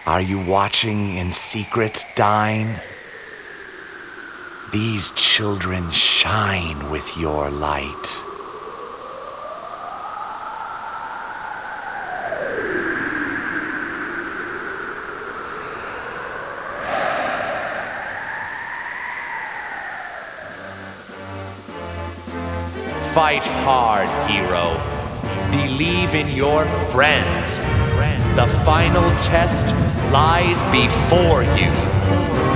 Are you watching in secret, Dine? These children shine with your light. Fight hard, hero. Believe in your friends. The final test lies before you.